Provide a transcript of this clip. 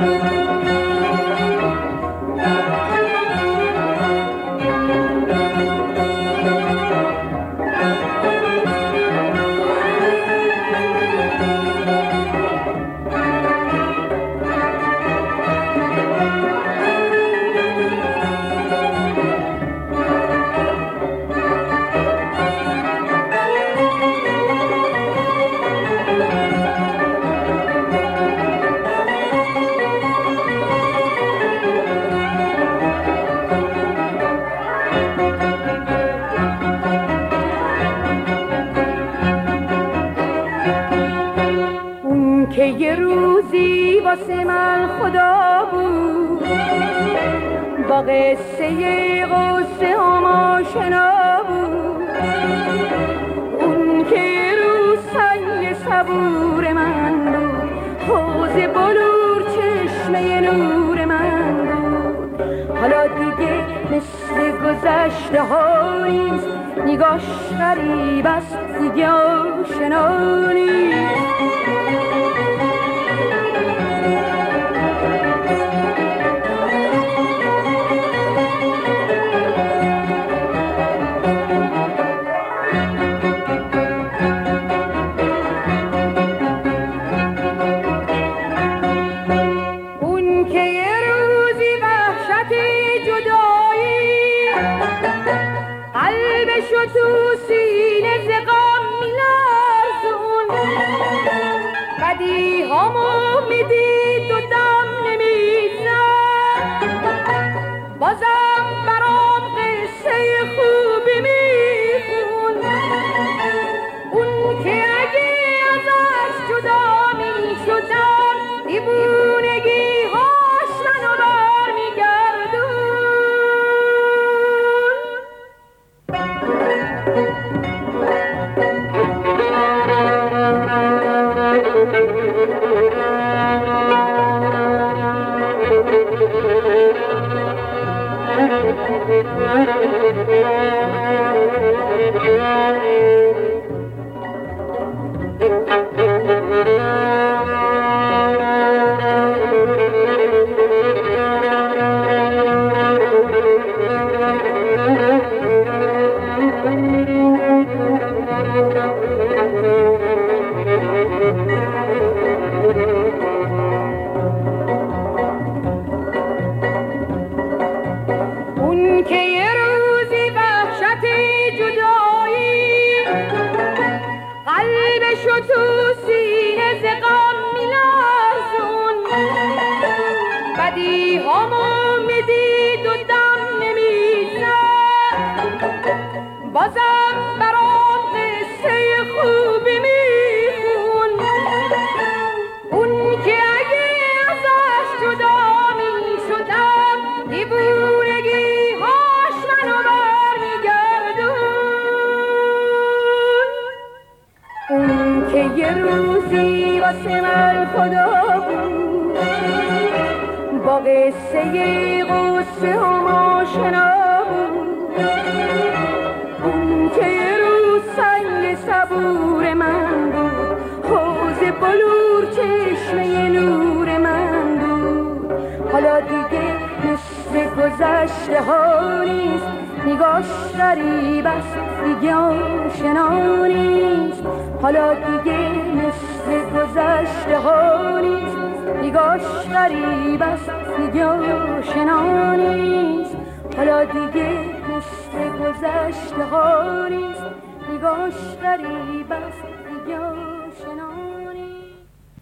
که یه روزی واسه من خدا بود، با قصه قصه هم آشنا بود. اون که یه روز سنگ صبور من بود، حوض بلور چشمه نور من بود. حالا دیگه مثل گذشته ها نیست، نگاش غریب است دیگه آشنا نیست. تو سینه ز غم می‌لرزون، بدیهامو میدید و دم نمی‌زد. بازم برام قصه خوبی میخون، اون که اگه ازش جدا میشدم دیوونگی هاش منو برمیگردون. اون که یه روزی وحشت جدایی قلبشو تو سینه ز غم می‌لرزون، بدیهامو میدید و دم نمی‌زد. بازم برام قصه خوبی میخون، اون که اگه ازش جدا میشدم دیوونگی هاش منو برمیگردون. اون که یه روزی واسه من خدا بود، با قصه قصه هم آشنا بود. اون که یه روز سنگ صبور من بود، حوض بلور چشمه نور من بود. حالا دیگه مثل گذشته ها نیست، نگاش غریب است دیگه آشنا نیست. حالا دیگه مثل گذشته ها نیست، نگاش غریب است دیگه آشنا نیست. حالا دیگه مثل گذشته ها نیست، نگاش غریب است دیگه آشنا.